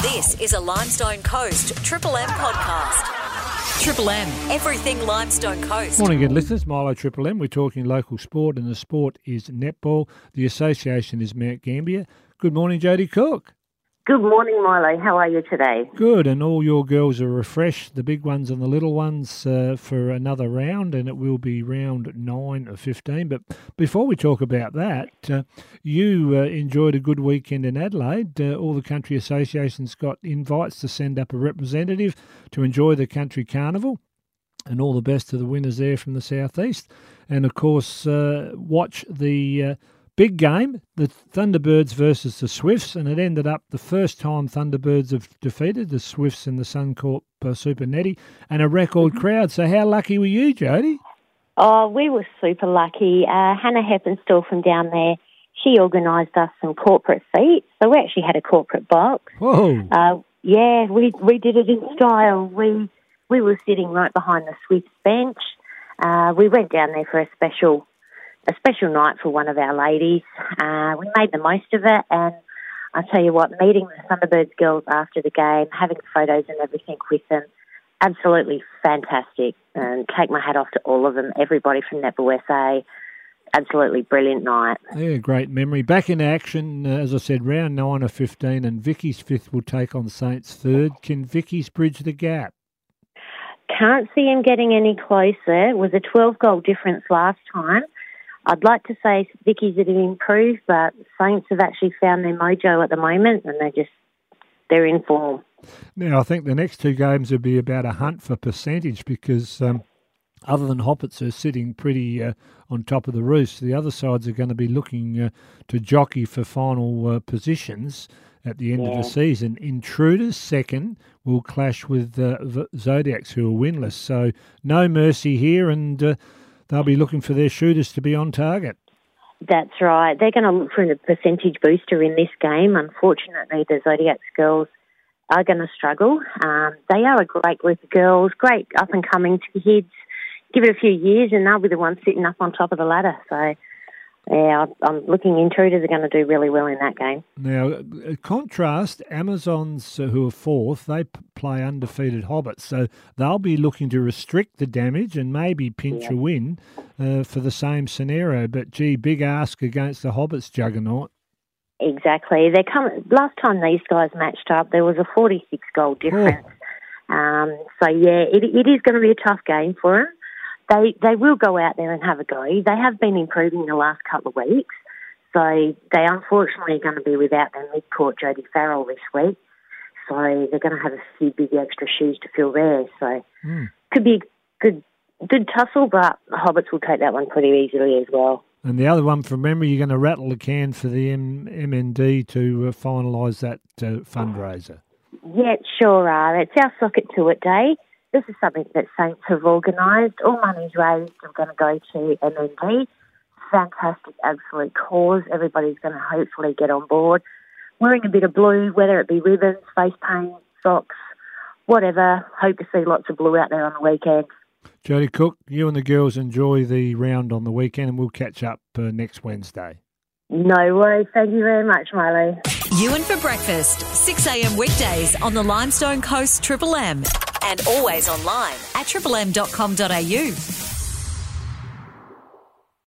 This is a Limestone Coast Triple M podcast. Triple M, everything Limestone Coast. Morning again, listeners. Milo Triple M. We're talking local sport, and the sport is netball. The association is Mount Gambier. Good morning, Jodie Cook. Good morning, Milo. How are you today? Good, and all your girls are refreshed, the big ones and the little ones, for another round, and it will be round 9 of 15. But before we talk about that, you enjoyed a good weekend in Adelaide. All the country associations got invites to send up a representative to enjoy the country carnival, and all the best to the winners there from the southeast. And, of course, watch the big game, the Thunderbirds versus the Swifts, and it ended up the first time Thunderbirds have defeated the Swifts in the Suncorp Super Netty, and a record crowd. So how lucky were you, Jodie? Oh, we were super lucky. Hannah Heppenstall from down there, she organised us some corporate seats, so we actually had a corporate box. Whoa! Yeah, we did it in style. We were sitting right behind the Swifts bench. We went down there for a special night for one of our ladies. We made the most of it, and I tell you what, meeting the Thunderbirds girls after the game, having photos and everything with them, absolutely fantastic. And take my hat off to all of them, everybody from Netball SA. Absolutely brilliant night. Yeah, great memory. Back in action, as I said, round 9 of 15, and Vicky's 5th will take on Saints 3rd. Can Vicky's bridge the gap? Can't see him getting any closer. It was a 12-goal difference last time. I'd like to say Vicky's have improved, but Saints have actually found their mojo at the moment, and they're in form. Now, I think the next two games will be about a hunt for percentage, because other than Hoppets are sitting pretty on top of the roost, the other sides are going to be looking to jockey for final positions at the end of the season. Intruders, second, will clash with Zodiacs, who are winless. So no mercy here, and they'll be looking for their shooters to be on target. That's right. They're going to look for a percentage booster in this game. Unfortunately, the Zodiacs girls are going to struggle. They are a great group of girls, great up-and-coming kids. Give it a few years and they'll be the ones sitting up on top of the ladder. So, yeah, I'm looking Intruders are going to do really well in that game. Now, contrast, Amazons, who are 4th, they play undefeated Hobbits, so they'll be looking to restrict the damage and maybe pinch a win for the same scenario. But, gee, big ask against the Hobbits juggernaut. Exactly. Last time these guys matched up, there was a 46-goal difference. So, yeah, it is going to be a tough game for them. They will go out there and have a go. They have been improving the last couple of weeks, so they unfortunately are going to be without their mid-court Jodie Farrell this week. So they're going to have a few big extra shoes to fill there. So could be a good tussle, but the Hobbits will take that one pretty easily as well. And the other one, from memory, you're going to rattle the can for the MND to finalise that fundraiser. Yeah, sure are. It's our Socket to It Day. This is something that Saints have organised. All money's raised are going to go to MND. Fantastic, absolute cause. Everybody's going to hopefully get on board. Wearing a bit of blue, whether it be ribbons, face paint, socks, whatever. Hope to see lots of blue out there on the weekend. Jodie Cook, you and the girls enjoy the round on the weekend, and we'll catch up next Wednesday. No worries. Thank you very much, Miley. Ewan for breakfast, 6 a.m. weekdays on the Limestone Coast Triple M. And always online at triplem.com.au.